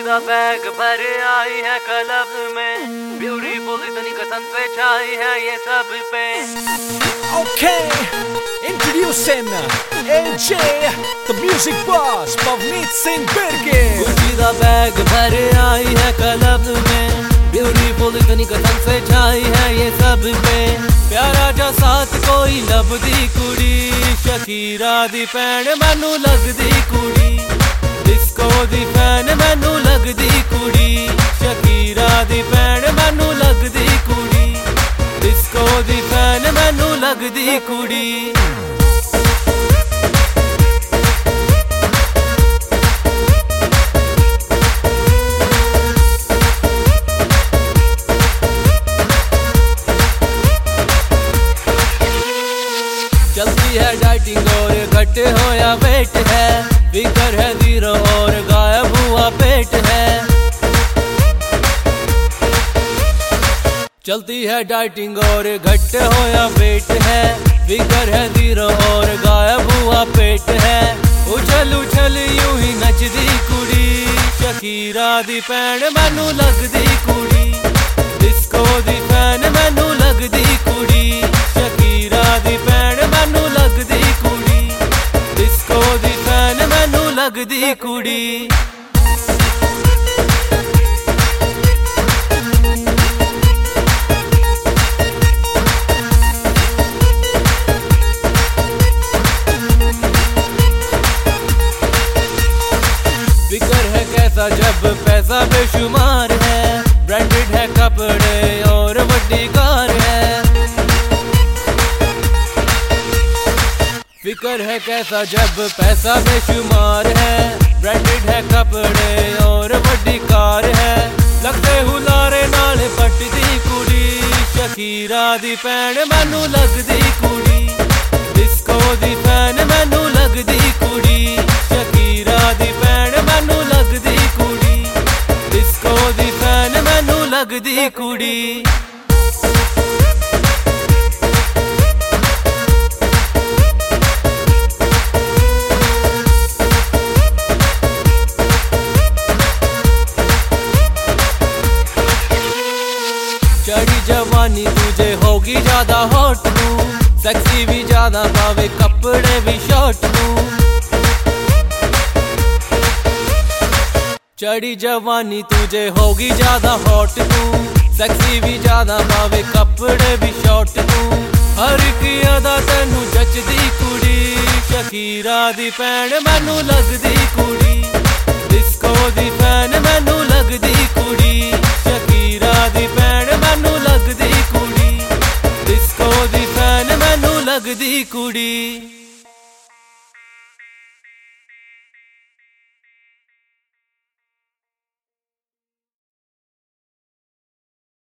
दा बैग भर आई है क्लब में, ब्यूटीफुल इतनी कसम से छाई है ये सब पे। Okay, introducing AJ, the music boss, Pavneet Singh Birge। Gucci दा बैग भर आई है क्लब में, ब्यूटीफुल इतनी कसम से छाई है ये सब पे। प्यारा जा साथ कोई लभदी कुड़ी, शकीरा दी भैन मैनू लगदी कुड़ी, डिस्को दी फैन मैनू लगदी कुड़ी, शकीरा दी भैन मैनू लगदी कुड़ी, डिस्को दी फैन मैनू लगदी कुड़ी। चलती है डाइटिंग और घट होया वेट है, फिकर है जीरो और गायब हुआ पेट है। चलती है डाइटिंग और घट होया वेट है, फिकर है जीरो और गायब हुआ पेट है। उछल उछल यूं ही नचदी कुड़ी, शकीरा दी भैन मैनू लगदी कुड़ी, डिस्को दी फैन मैनू लगदी कुड़ी, शकीरा दी भैन मैनू लगदी कुड़ी, डिस्को दी फैन मैनू लगदी कुड़ी। फिकर है कैसा जब पैसा बेशुमार है, ब्रांडेड है कपड़े और बड़ी कार है। फिकर है कैसा जब पैसा बेशुमार है, ब्रांडेड है कपड़े और बड़ी कार है। लगते हुलारे नाल पटदी कुड़ी, शकीरा दी भैन मैनू लगदी कुड़ी, डिस्को दी फैन मैनू लगदी कुड़ी, शकीरा दी भैन मैनू लगदी कुड़ी, डिस्को दी फैन मैनू लगदी कुड़ी। चढ़ी जवानी तुझे होगी ज्यादा हॉट तू, सेक्सी भी ज्यादा पावे कपड़े भी शॉर्ट तू। चढ़ी जवानी तुझे होगी ज्यादा हॉट तू, सेक्सी भी ज्यादा पावे कपड़े भी शॉर्ट तू। हर की अदा तेनू जचदी कुड़ी, शकीरा दी भैन मैनू लगदी कुड़ी, डिस्को दी फैन मैनू लगदी कुड़ी।